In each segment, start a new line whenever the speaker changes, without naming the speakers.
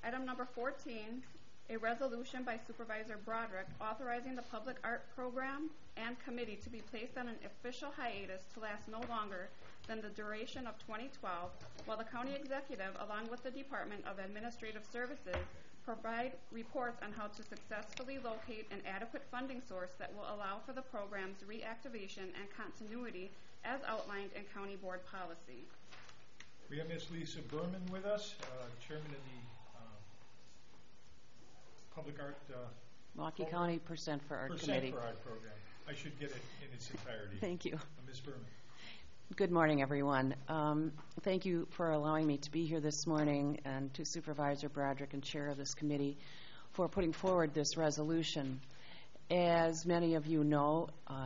Item number 14, a resolution by Supervisor Broderick authorizing the public art program and committee to be placed on an official hiatus to last no longer than the duration of 2012, while the county executive, along with the Department of Administrative Services, provide reports on how to successfully locate an adequate funding source that will allow for the program's reactivation and continuity as outlined in county board policy.
We have Ms. Lisa Berman with us, Chairman of the Public Art
Milwaukee County Percent for Art Committee.
Percent for Art Program. I should get it in its entirety.
Thank you.
Ms. Berman.
Good morning, everyone. Thank you for allowing me to be here this morning, and to Supervisor Broderick and Chair of this committee for putting forward this resolution. As many of you know,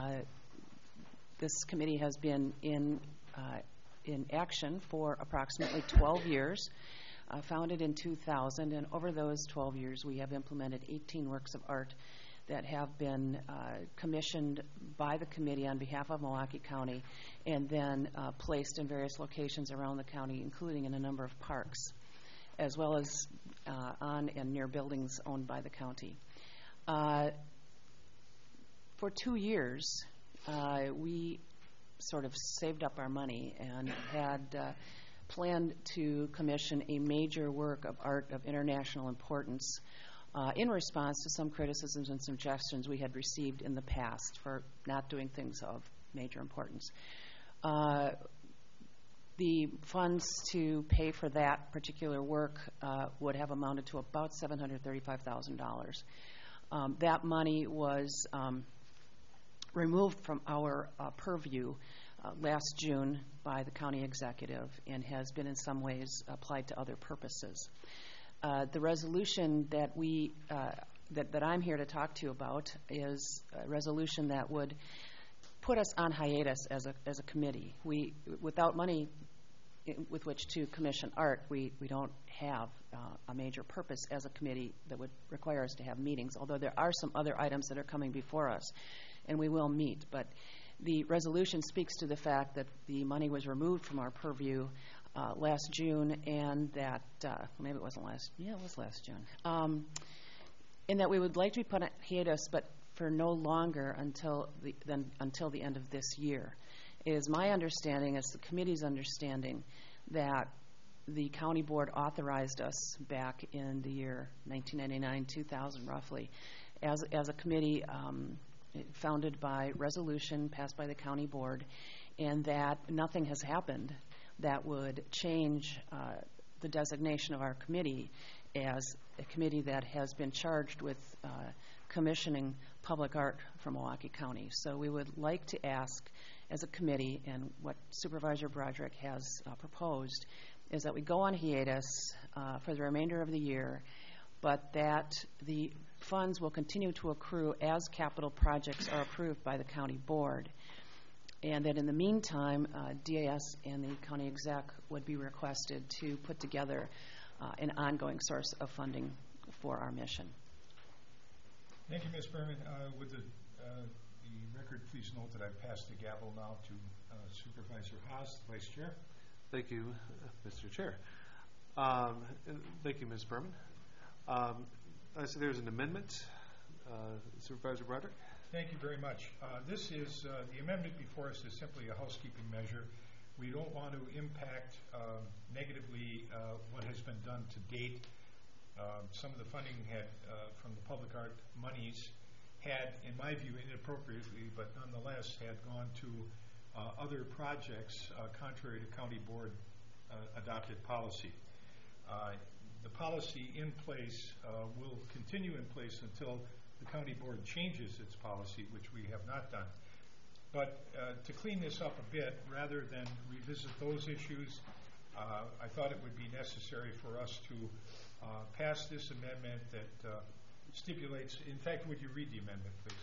this committee has been in action for approximately 12 years. Founded in 2000, and over those 12 years we have implemented 18 works of art that have been commissioned by the committee on behalf of Milwaukee County, and then placed in various locations around the county, including in a number of parks, as well as on and near buildings owned by the county. For 2 years, we sort of saved up our money and had planned to commission a major work of art of international importance in response to some criticisms and suggestions we had received in the past for not doing things of major importance. The funds to pay for that particular work would have amounted to about $735,000. That money was removed from our purview last June by the county executive and has been in some ways applied to other purposes. The resolution that that I'm here to talk to you about is a resolution that would put us on hiatus as a committee. Without money with which to commission art, we don't have a major purpose as a committee that would require us to have meetings, although there are some other items that are coming before us, and we will meet. But the resolution speaks to the fact that the money was removed from our purview last June, and that maybe it wasn't last. Yeah, it was last June. And that we would like to be put on hiatus, but for no longer until the end of this year. It is my understanding, as the committee's understanding, that the county board authorized us back in the year 1999-2000, roughly, as a committee founded by resolution passed by the county board, and that nothing has happened that would change the designation of our committee as a committee that has been charged with commissioning public art from Milwaukee County. So we would like to ask as a committee, and what Supervisor Broderick has proposed, is that we go on hiatus for the remainder of the year, but that the funds will continue to accrue as capital projects are approved by the county board, and that in the meantime, DAS and the county exec would be requested to put together an ongoing source of funding for our mission.
Thank you, Ms. Berman. Would the record please note that I've passed the gavel now to Supervisor Haas, the Vice Chair.
Thank you, Mr. Chair. Thank you, Ms. Berman. I see there's an amendment. Supervisor Broderick.
Thank you very much. This is the amendment before us is simply a housekeeping measure. We don't want to impact negatively what has been done to date. Some of the funding from the public art monies had, in my view, inappropriately, but nonetheless had gone to other projects contrary to county board adopted policy. The policy in place will continue in place until the county board changes its policy, which we have not done. But to clean this up a bit, rather than revisit those issues, I thought it would be necessary for us to pass this amendment that stipulates, in fact, would you read the amendment, please?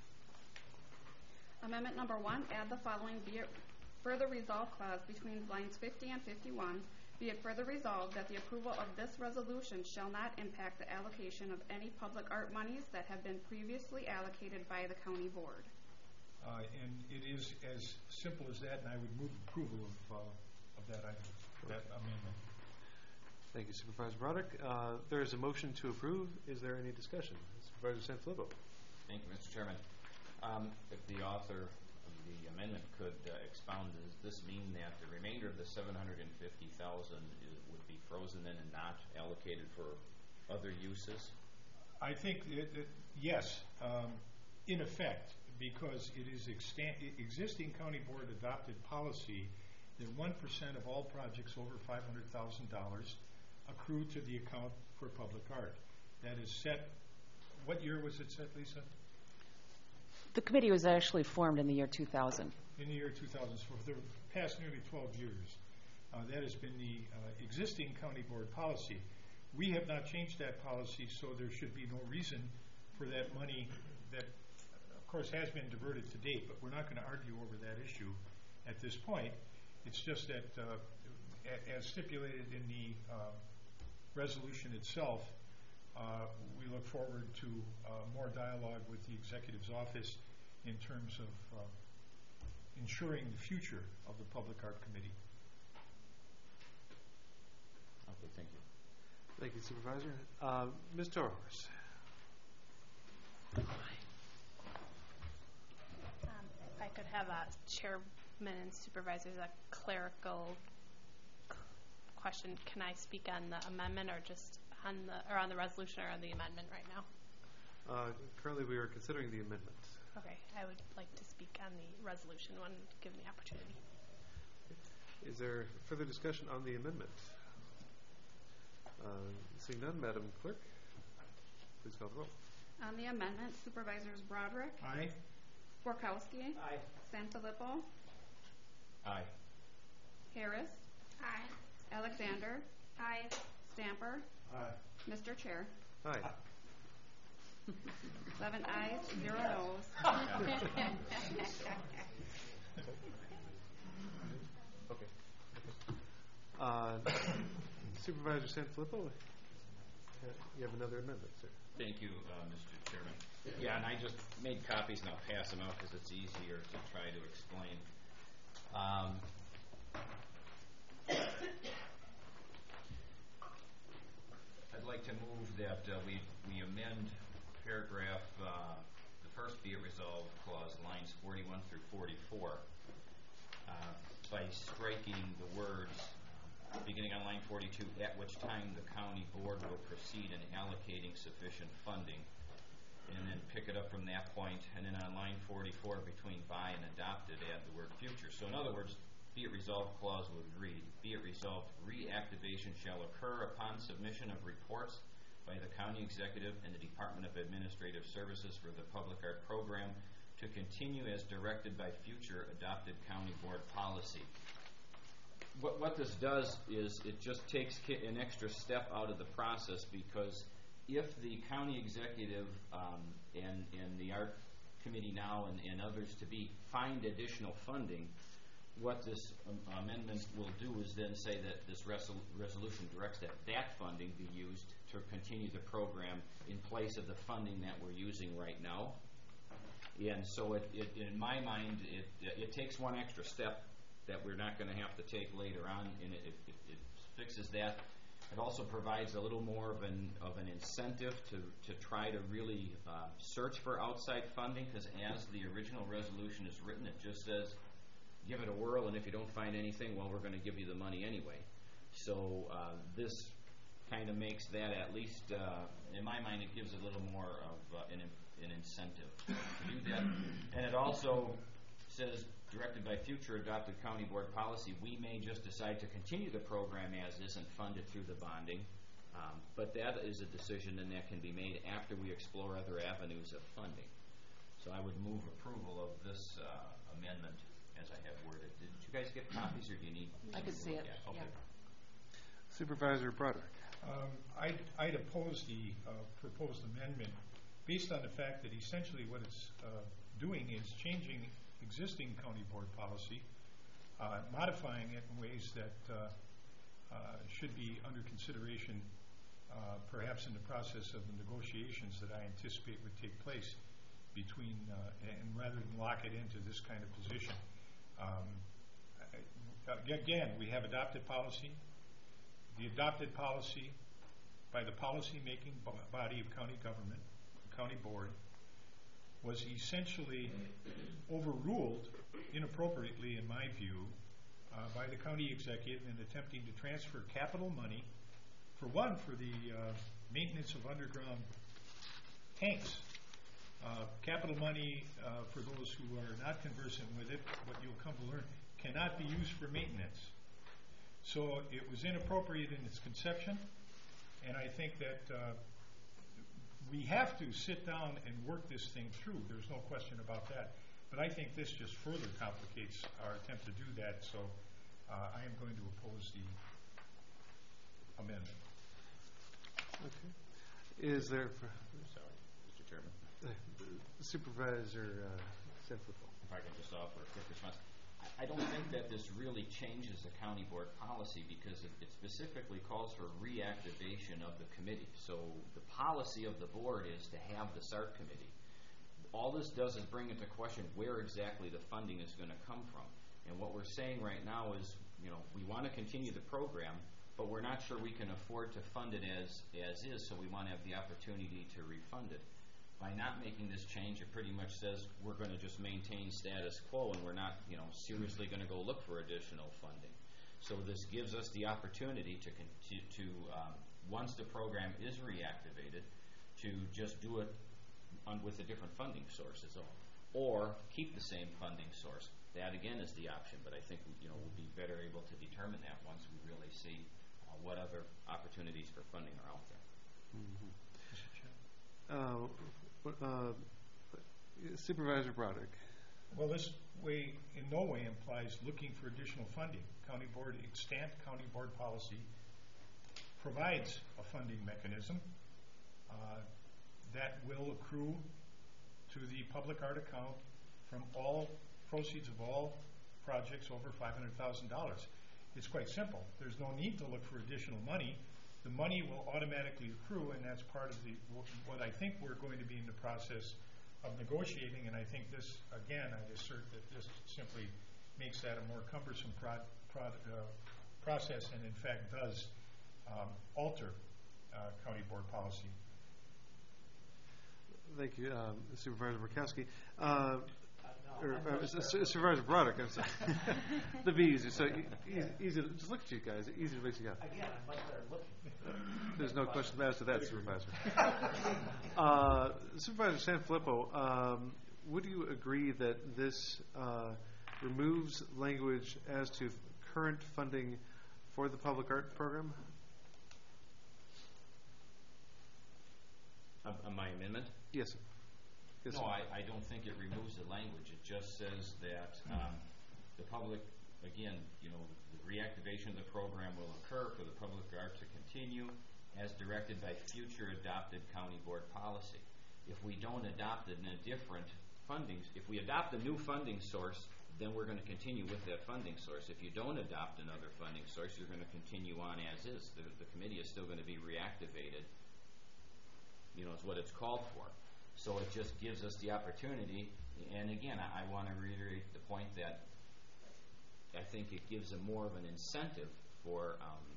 Amendment number 1, add the following be it further resolved clause between lines 50 and 51. Be it further resolved that the approval of this resolution shall not impact the allocation of any public art monies that have been previously allocated by the county board.
And it is as simple as that, and I would move approval of that item, that amendment.
Thank you, Supervisor Broderick. There is a motion to approve. Is there any discussion? Supervisor Sanfilippo.
Thank you, Mr. Chairman. If the author of the amendment could expound, does this mean that the remainder of the $750,000 would be frozen in and not allocated for other uses?
I think, yes, in effect, because it is existing county board adopted policy that 1% of all projects over $500,000 accrue to the account for public art. That is set. What year was it set, Lisa?
The committee was actually formed in the year 2000.
In the year 2000, so for the past nearly 12 years. That has been the existing county board policy. We have not changed that policy, so there should be no reason for that money that, of course, has been diverted to date, but we're not going to argue over that issue at this point. It's just that, as stipulated in the resolution itself, we look forward to more dialogue with the Executive's office in terms of ensuring the future of the Public Art Committee.
Okay, thank you.
Thank you, Supervisor. Ms. Torhorst.
If I could have Chairman and Supervisors a clerical question. Can I speak on the amendment or just on the resolution or on the amendment right now?
Currently, we are considering the amendment.
Okay, I would like to speak on the resolution when given the opportunity.
Is there further discussion on the amendment? Seeing none, Madam Clerk, please call the roll.
On the amendment, Supervisors Broderick.
Aye.
Borkowski.
Aye.
Sanfilippo.
Aye.
Harris.
Aye.
Alexander.
Aye.
Stamper.
Aye.
Mr. Chair.
Aye.
7 ayes, 0 noes.
Okay. Supervisor Sanfilippo, you have another amendment, sir.
Thank you, Mr. Chairman. Yeah, and I just made copies and I'll pass them out because it's easier to try to explain. I'd like to move that we amend paragraph, the first be it resolved clause, lines 41 through 44, by striking the words beginning on line 42, at which time the county board will proceed in allocating sufficient funding, and then pick it up from that point, and then on line 44 between by and adopted add the word future. So in other words, be it resolved clause would read, be it resolved reactivation shall occur upon submission of reports by the county executive and the Department of Administrative Services for the Public Art Program to continue as directed by future adopted county board policy. What this does is it just takes an extra step out of the process, because if the county executive and the art committee now and others to be find additional funding, what this amendment will do is then say that this resolution directs that funding be used to continue the program in place of the funding that we're using right now. And so it in my mind, it takes one extra step that we're not going to have to take later on, and it fixes that. It also provides a little more of an incentive to try to really search for outside funding, because as the original resolution is written, it just says, give it a whirl, and if you don't find anything, well, we're going to give you the money anyway. So this kind of makes that, at least in my mind, it gives a little more of an incentive to do that. And it also says, directed by future adopted county board policy, we may just decide to continue the program as is and fund it through the bonding. But that is a decision, and that can be made after we explore other avenues of funding. So I would move approval of this amendment as I have worded. Did you guys get copies, or do you need?
I could see it.
Okay.
Yeah.
Supervisor Broderick.
I'd oppose the proposed amendment based on the fact that essentially what it's doing is changing existing county board policy, modifying it in ways that should be under consideration perhaps in the process of the negotiations that I anticipate would take place between, and rather than lock it into this kind of position. Again, we have adopted policy. the adopted policy by the policy-making body of county government, the county board, was essentially overruled inappropriately, in my view, by the county executive in attempting to transfer capital money, for the maintenance of underground tanks. Capital money, for those who are not conversant with it, what you'll come to learn, cannot be used for maintenance. So it was inappropriate in its conception, and I think that we have to sit down and work this thing through. There's no question about that. But I think this just further complicates our attempt to do that, so I am going to oppose the amendment.
Okay. Is there...
Sorry, Mr. Chairman.
Supervisor Sanfilippo.
If I can just offer a quick response. I don't think that this really changes the county board policy because it specifically calls for reactivation of the committee. So the policy of the board is to have the SART committee. All this does is bring into question where exactly the funding is going to come from. And what we're saying right now is, we want to continue the program, but we're not sure we can afford to fund it as is, so we want to have the opportunity to refund it. By not making this change, it pretty much says we're going to just maintain status quo, and we're not, seriously going to go look for additional funding. So this gives us the opportunity to once the program is reactivated, to just do it with a different funding source is all, or keep the same funding source. That again is the option, but I think we'll be better able to determine that once we really see what other opportunities for funding are out there.
Supervisor Broderick.
Well, this way in no way implies looking for additional funding. County board extant county board policy provides a funding mechanism that will accrue to the public art account from all proceeds of all projects over $500,000. It's quite simple. There's no need to look for additional money. The money will automatically accrue, and that's part of what I think we're going to be in the process of negotiating, and I think this, again, I assert that this simply makes that a more cumbersome process and in fact does alter county board policy.
Thank you, Supervisor Murkowski. Supervisor Broderick, I'm sorry. The be easy. So easy. Just look at you guys. Easy to make you go.
Again, I'm much better looking.
There's no question as to that, Supervisor. Supervisor Sanfilippo, would you agree that this removes language as to current funding for the public art program?
My amendment?
Yes, sir. Yes,
no,
sir.
I don't think it removes the language. It just says that the public, again, the reactivation of the program will occur for the public art to continue as directed by future adopted county board policy. If we don't adopt it in a different funding, if we adopt a new funding source, then we're going to continue with that funding source. If you don't adopt another funding source, you're going to continue on as is. The committee is still going to be reactivated. Is what it's called for. So it just gives us the opportunity, and again, I want to reiterate the point that I think it gives them more of an incentive for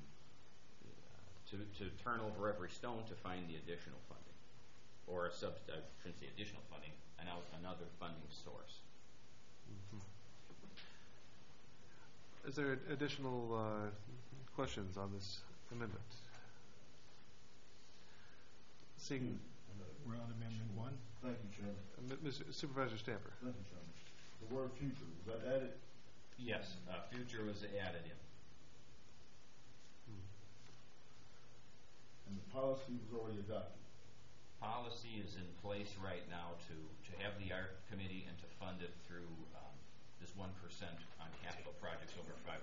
to turn over every stone to find the additional funding, or I shouldn't say additional funding, another funding source.
Mm-hmm. Is there additional questions on this amendment? Seeing.
We're on Amendment 1.
Thank you, Chairman.
Supervisor Stamper.
Thank you, Chairman. The word future, was that added?
Yes, future was added in.
And the policy was already adopted?
Policy is in place right now to have the art committee and to fund it through this 1% on capital projects over $500,000.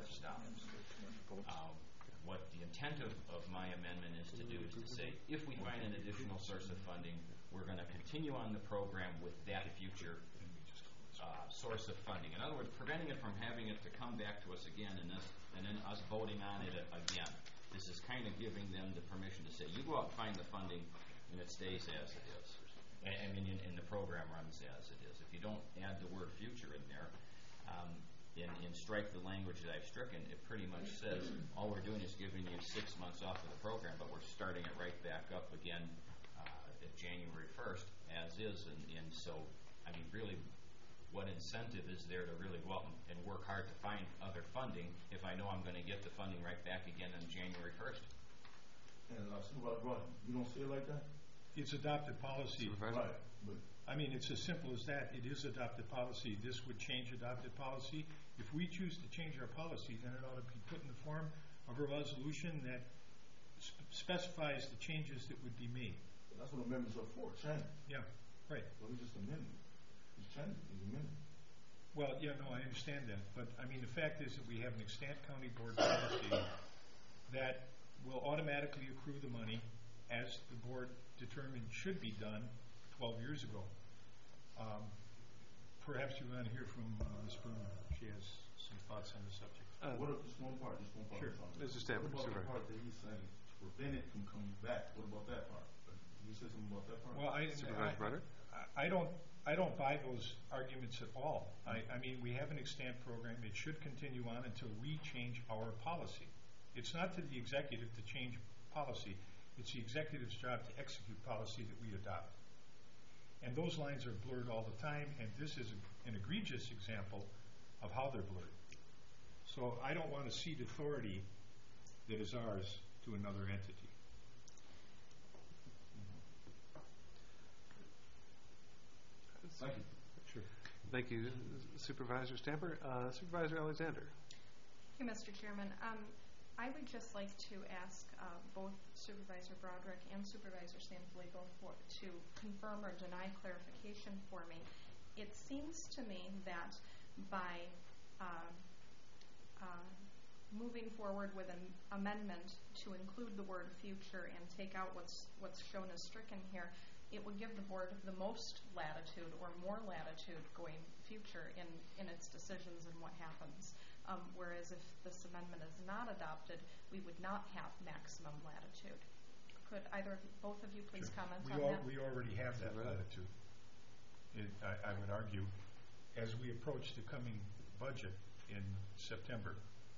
What the intent of my amendment is to do is to say, if we find an additional source of funding, we're going to continue on the program with that future source of funding. In other words, preventing it from having it to come back to us again and then us voting on it again. This is kind of giving them the permission to say, you go out and find the funding, and it stays as it is. And the program runs as it is. If you don't add the word future in there, in strike the language that I've stricken, it pretty much says all we're doing is giving you 6 months off of the program, but we're starting it right back up again at January 1st, as is. And so, I mean, really, what incentive is there to really go out and work hard to find other funding if I know I'm going to get the funding right back again on January 1st?
And Supervisor Broughton, you don't see it like that?
It's adopted policy.
Right. But
I mean, it's as simple as that. It is adopted policy. This would change adopted policy. If we choose to change our policy, then it ought to be put in the form of a resolution that specifies the changes that would be made.
that's what amendments are for, change.
Yeah, right.
Well, it's just amendment. It's change, it's amendment.
Well, yeah, no, I understand that. But, I mean, the fact is that we have an extant county board policy that will automatically accrue the money as the board determined should be done 12 years ago. Perhaps you want to hear from Ms. Bruner. She has some thoughts on the subject.
What if just one part?
Sure.
Mr. Stamper,
What about
Supervisor.
the part that he's saying to prevent it from coming back? What about that part? Can you say something about that part?
Well,
Supervisor Brenner?
I don't buy those arguments at all. I mean, we have an extant program. It should continue on until we change our policy. It's not to the executive to change policy. It's the executive's job to execute policy that we adopt. And those lines are blurred all the time, and this is an egregious example of how they're blurred. So I don't want to cede authority that is ours to another entity.
Thank you.
Sure.
Thank you, Supervisor Stamper. Supervisor Alexander.
Thank you, Mr. Chairman. I would just like to ask both Supervisor Broderick and Supervisor Sanfilippo to confirm or deny clarification for me. It seems to me that by moving forward with an amendment to include the word future and take out what's shown as stricken here, it would give the board the most latitude or more latitude going future in its decisions and what happens. Whereas if this amendment is not adopted, we would not have maximum latitude. Could both of you please comment on that?
We already have that latitude. I would argue, as we approach the coming budget in September,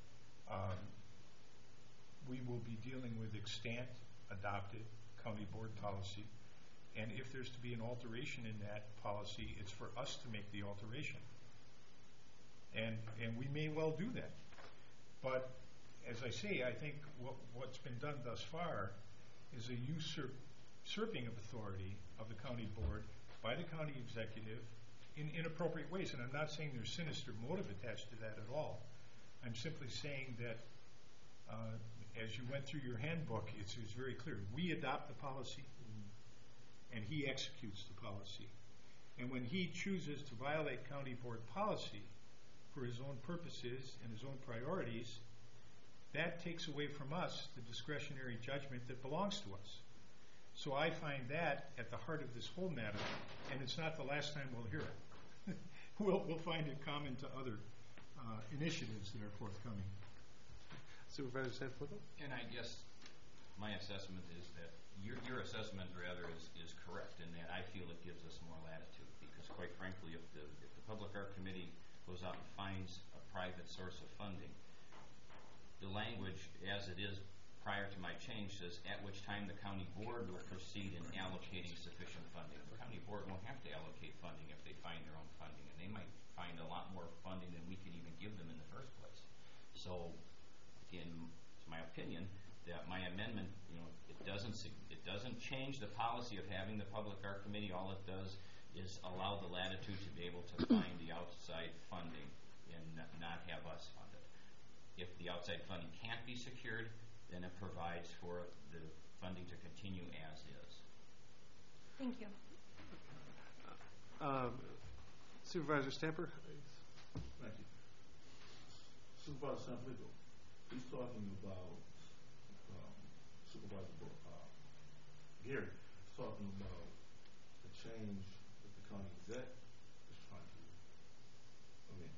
we will be dealing with extant adopted county board policy, and if there's to be an alteration in that policy, it's for us to make the alteration. And we may well do that. But as I say, I think what's been done thus far is a usurping of authority of the county board by the county executive in inappropriate ways. And I'm not saying there's sinister motive attached to that at all. I'm simply saying that as you went through your handbook, it's very clear. We adopt the policy, and he executes the policy. And when he chooses to violate county board policy for his own purposes and his own priorities, that takes away from us the discretionary judgment that belongs to us. So I find that at the heart of this whole matter, and it's not the last time we'll hear it. We'll find it common to other initiatives that are forthcoming.
Supervisor Sanfilippo?
And I guess my assessment is that your assessment rather is correct in that I feel it gives us more latitude, because quite frankly, if the Public Art Committee goes out and finds a private source of funding, the language as it is prior to my change says at which time the county board will proceed in allocating sufficient funding. The county board won't have to allocate funding if they find their own funding, and they might find a lot more funding than we could even give them in the first place. So again, it's my opinion that my amendment, it doesn't change the policy of having the Public Art Committee. All it does is allow the latitude to be able to find the outside funding and not have us fund it. If the outside funding can't be secured, then it provides for the funding to continue as is.
Thank you.
Supervisor Stamper?
Thank you. Supervisor Sanfilippo, he's talking about Supervisor Gary is talking about the change that the county exec is trying to amend.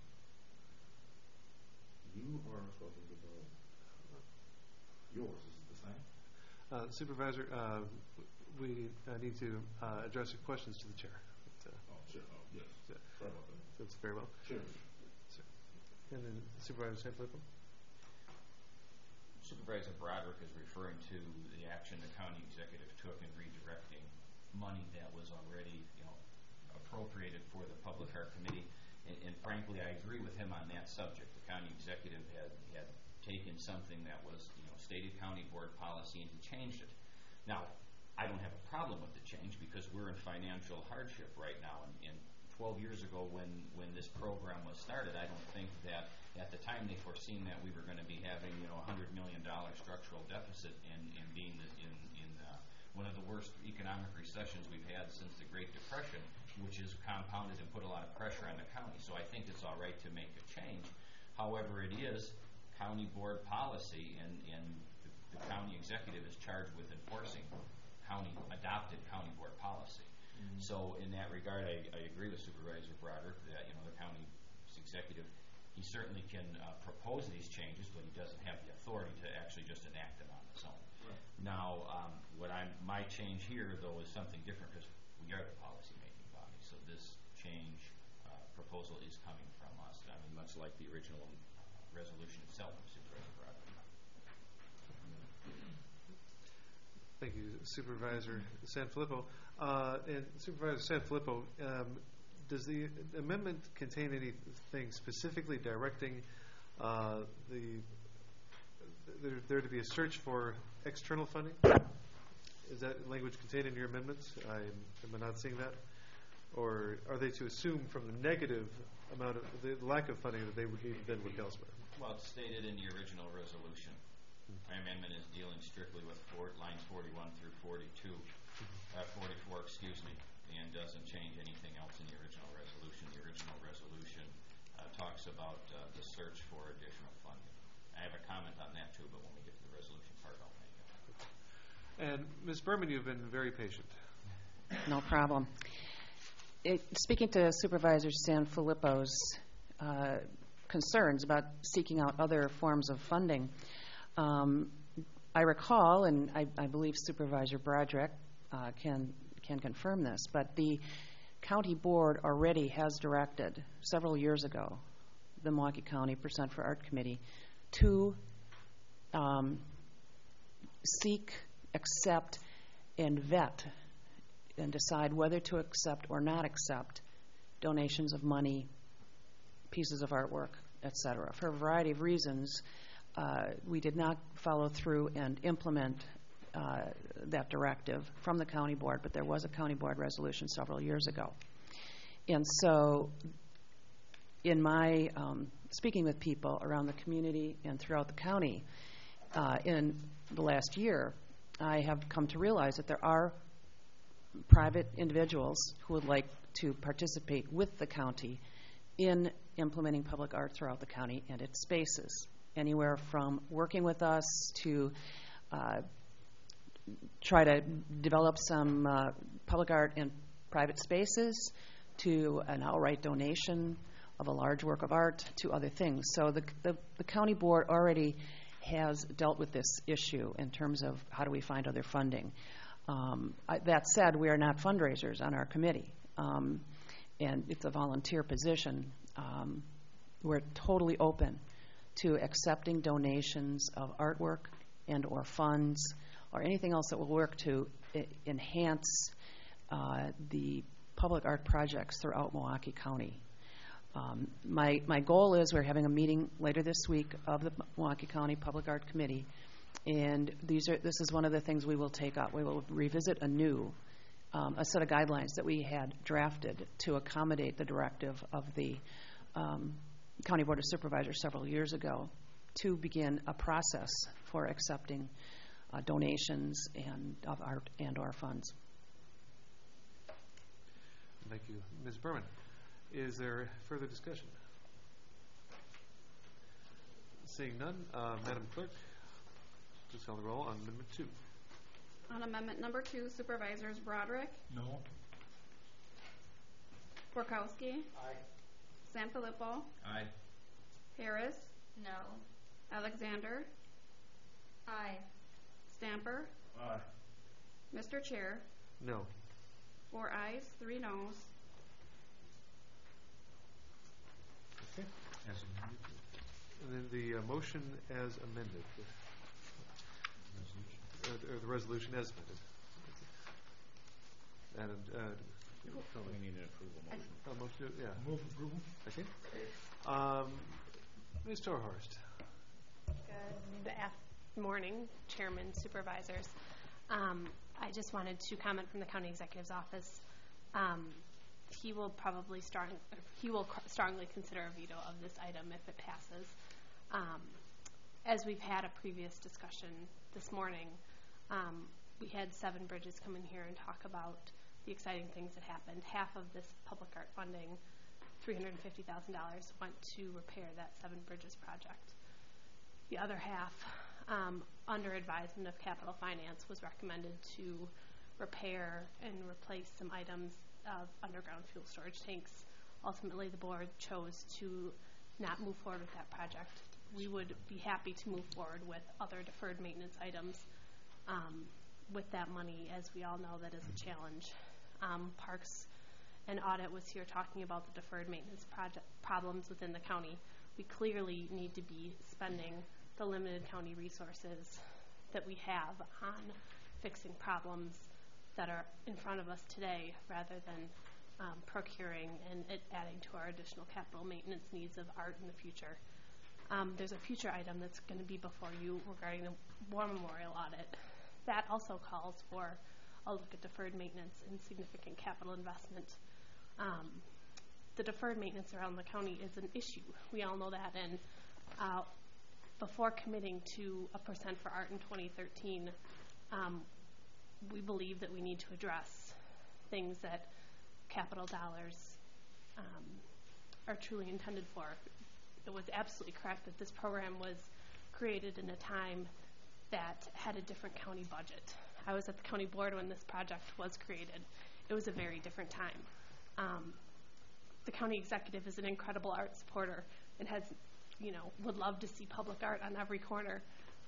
You are talking about yours. Is it the same?
Supervisor, we need to address your questions to the chair.
Sure. Oh, yes. Sorry about that.
That's very well.
Sure.
And then Supervisor Sanfilippo?
Supervisor Broderick is referring to the action the county executive took in redirecting money that was already, appropriated for the Public Art Committee. And frankly, I agree with him on that subject. The county executive had taken something that was, stated county board policy and he changed it. Now, I don't have a problem with the change because we're in financial hardship right now. And 12 years ago when this program was started, I don't think that at the time they foreseen that we were going to be having, $100 million structural deficit and being in one of the worst economic recessions we've had since the Great Depression, which has compounded and put a lot of pressure on the county. So I think it's all right to make a change. However, it is county board policy, and the county executive is charged with enforcing adopted county board policy. Mm-hmm. So in that regard, I agree with Supervisor Broderick that the county executive, he certainly can propose these changes, but he doesn't have the authority to actually just enact them on his own. Right. Now, my change here though is something different because we are the policy-making body. So this change proposal is coming from us. I mean, much like the original resolution itself, Supervisor Broderick.
Thank you, Supervisor Sanfilippo. And Supervisor Sanfilippo, does the amendment contain anything specifically directing there to be a search for external funding? Is that language contained in your amendments? Am I not seeing that? Or are they to assume from the negative amount of the lack of funding that they would need then look elsewhere?
Well, it's stated in the original resolution. My amendment is dealing strictly with lines 41 through 44, and doesn't change anything else in the original resolution. The original resolution talks about the search for additional funding. I have a comment on that too, but when we get to the resolution part, I'll make it.
And Ms. Berman, you've been very patient.
No problem. Speaking to Supervisor Sanfilippo's concerns about seeking out other forms of funding, I recall, and I believe Supervisor Broderick can confirm this, but the county board already has directed several years ago the Milwaukee County Percent for Art Committee to seek, accept, and vet and decide whether to accept or not accept donations of money, pieces of artwork, etc. For a variety of reasons, we did not follow through and implement that directive from the county board, but there was a county board resolution several years ago. And so in my speaking with people around the community and throughout the county in the last year, I have come to realize that there are private individuals who would like to participate with the county in implementing public art throughout the county and its spaces, anywhere from working with us to try to develop some public art in private spaces, to an outright donation of a large work of art, to other things. So the county board already has dealt with this issue in terms of how do we find other funding. That said, we are not fundraisers on our committee, and it's a volunteer position. We're totally open to accepting donations of artwork and or funds or anything else that will work to enhance the public art projects throughout Milwaukee County. My goal is we're having a meeting later this week of the Milwaukee County Public Art Committee, and this is one of the things we will take up. We will revisit anew a set of guidelines that we had drafted to accommodate the directive of the County Board of Supervisors several years ago to begin a process for accepting donations of art and or funds.
Thank you. Ms. Berman, is there further discussion? Seeing none, Madam Clerk, please call the roll on Amendment 2.
On Amendment number 2, Supervisors Broderick?
No.
Borkowski?
Aye.
Sanfilippo?
Aye.
Harris?
No.
Alexander?
Aye.
Stamper?
Aye.
Mr. Chair?
No.
4 ayes, 3 noes.
Okay. As amended. And then the motion as amended. Or the resolution as amended. And
We need an approval motion.
motion, yeah.
Move approval.
Okay. Ms. Torhorst.
Good morning, Chairman, Supervisors. I just wanted to comment from the County Executive's Office. He will strongly consider a veto of this item if it passes. As we've had a previous discussion this morning, we had Seven Bridges come in here and talk about the exciting things that happened. Half of this public art funding, $350,000, went to repair that Seven Bridges project. The other half, under advisement of Capital Finance, was recommended to repair and replace some items of underground fuel storage tanks. Ultimately, the board chose to not move forward with that project. We would be happy to move forward with other deferred maintenance items with that money. As we all know, that is a challenge. Parks and Audit was here talking about the deferred maintenance problems within the county. We clearly need to be spending the limited county resources that we have on fixing problems that are in front of us today, rather than procuring and adding to our additional capital maintenance needs of art in the future. There's a future item that's going to be before you regarding the War Memorial audit. That also calls for a look at deferred maintenance and significant capital investment. The deferred maintenance around the county is an issue. We all know that, and before committing to a % for art in 2013, we believe that we need to address things that capital dollars are truly intended for. It was absolutely correct that this program was created in a time that had a different county budget. I was at the county board when this project was created. It was a very different time. The county executive is an incredible art supporter and has, would love to see public art on every corner.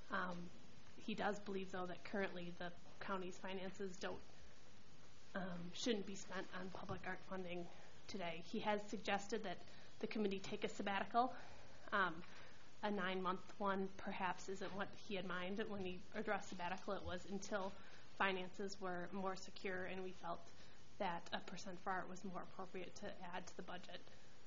He does believe, though, that currently the county's finances shouldn't be spent on public art funding today. He has suggested that the committee take a sabbatical. A 9-month one perhaps isn't what he had in mind when he addressed sabbatical. It was until finances were more secure, and we felt that a % for art was more appropriate to add to the budget.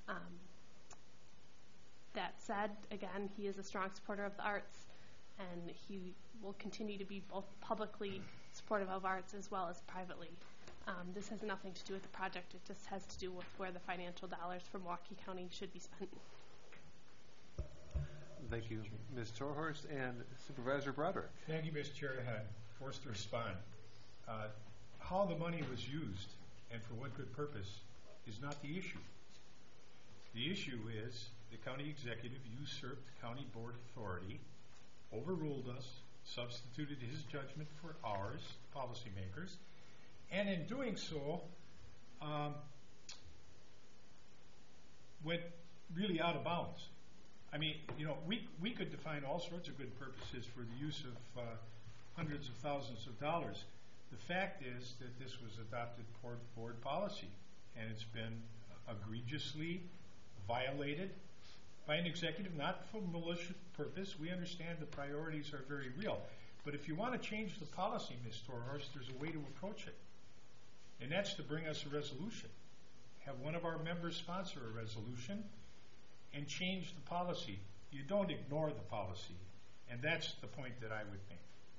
That said, again, he is a strong supporter of the arts, and he will continue to be both publicly supportive of arts as well as privately. This has nothing to do with the project. It just has to do with where the financial dollars from Milwaukee County should be spent.
Thank you, Ms. Torhorst. And Supervisor Broderick.
Thank you, Mr. Chair. I'm forced to respond. How the money was used and for what good purpose is not the issue. The issue is the county executive usurped county board authority, overruled us, substituted his judgment for ours, policymakers, and in doing so went really out of bounds. I mean, we could define all sorts of good purposes for the use of hundreds of thousands of dollars. The fact is that this was adopted board policy, and it's been egregiously violated by an executive, not for malicious purpose. We understand the priorities are very real. But if you want to change the policy, Ms. Torhorst, there's a way to approach it. And that's to bring us a resolution. Have one of our members sponsor a resolution and change the policy. You don't ignore the policy. And that's the point that I would make.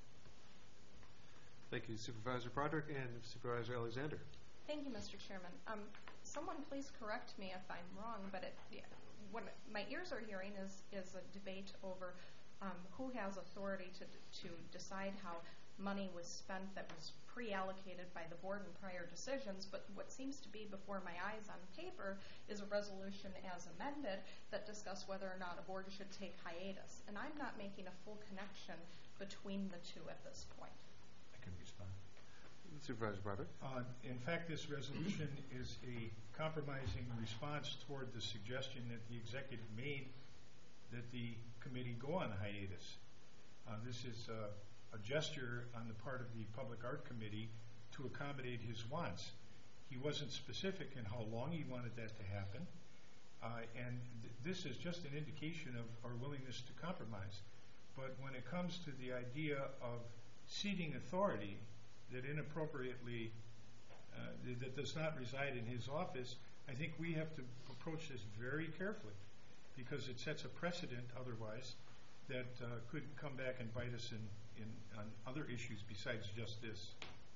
Thank you, Supervisor Broderick. And Supervisor Alexander.
Thank you, Mr. Chairman. Someone please correct me if I'm wrong, but what my ears are hearing is a debate over who has authority to decide how money was spent that was pre-allocated by the board in prior decisions, but what seems to be before my eyes on paper is a resolution as amended that discuss whether or not a board should take hiatus. And I'm not making a full connection between the two at this point.
I can respond.
Supervisor Broderick.
In fact, this resolution is a compromising response toward the suggestion that the executive made that the committee go on hiatus. This is a gesture on the part of the Public Art Committee to accommodate his wants. He wasn't specific in how long he wanted that to happen. And this is just an indication of our willingness to compromise. But when it comes to the idea of ceding authority that inappropriately, that does not reside in his office, I think we have to approach this very carefully, because it sets a precedent otherwise that could come back and bite us on other issues besides just this.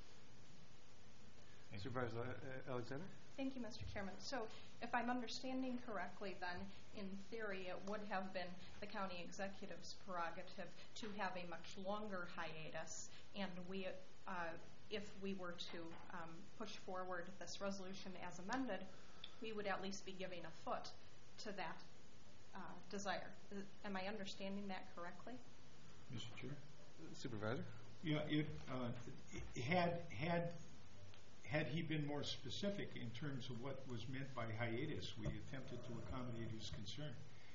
Thank you.
Supervisor Alexander?
Thank you, Mr. Chairman. So if I'm understanding correctly, then in theory it would have been the county executive's prerogative to have a much longer hiatus, and we, if we were to push forward this resolution as amended, we would at least be giving a foot to that desire. Am I understanding that correctly?
Mr. Chair?
Supervisor?
Yeah, had he been more specific in terms of what was meant by hiatus, we attempted to accommodate his concern.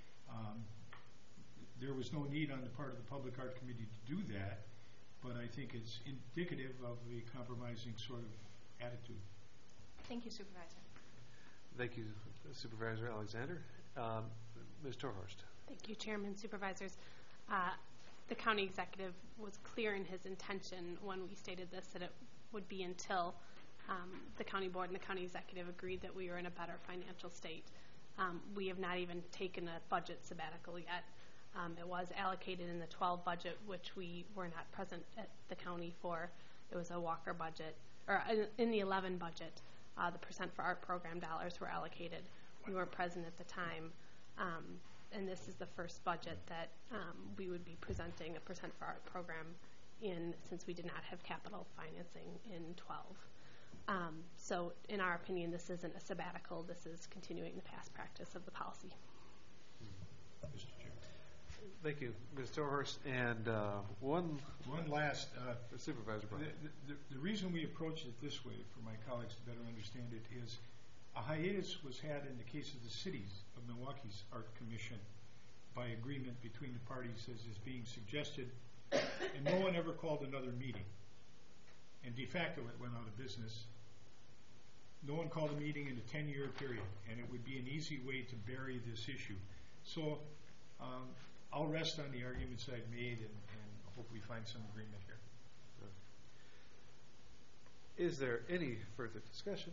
There was no need on the part of the Public Art Committee to do that, but I think it's indicative of the compromising sort of attitude.
Thank you, Supervisor.
Thank you, Supervisor Alexander. Ms. Torhorst.
Thank you, Chairman, Supervisors. The county executive was clear in his intention when we stated this, that it would be until the county board and the county executive agreed that we were in a better financial state. We have not even taken a budget sabbatical yet. It was allocated in the 12 budget, which we were not present at the county for. It was a Walker budget, or in the 11 budget, the percent for art program dollars were allocated. We weren't present at the time. And this is the first budget that we would be presenting a percent for art program in, since we did not have capital financing in 12. So in our opinion, this isn't a sabbatical. This is continuing the past practice of the policy.
Mr. Chair.
Thank you, Ms. Torhorst. And one
last.
Supervisor Brown.
The reason we approach it this way, for my colleagues to better understand it, is a hiatus was had in the case of the cities of Milwaukee's Art Commission by agreement between the parties, as is being suggested, and no one ever called another meeting. And de facto it went out of business. No one called a meeting in a 10-year period, and it would be an easy way to bury this issue. So I'll rest on the arguments I've made and hope we find some agreement here.
Is there any further discussion?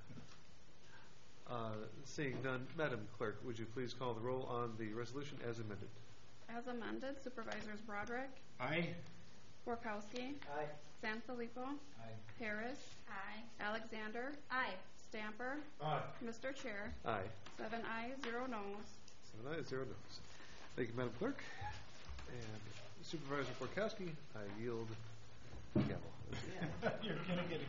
Seeing none, Madam Clerk, would you please call the roll on the resolution as amended?
As amended, Supervisors Broderick.
Aye.
Borkowski.
Aye.
Sanfilippo.
Aye.
Harris.
Aye.
Alexander.
Aye.
Stamper.
Aye.
Mr. Chair.
Aye.
7 ayes, 0 noes.
7 ayes, 0 noes. Thank you, Madam Clerk. And Supervisor Borkowski, I yield the gavel.
You're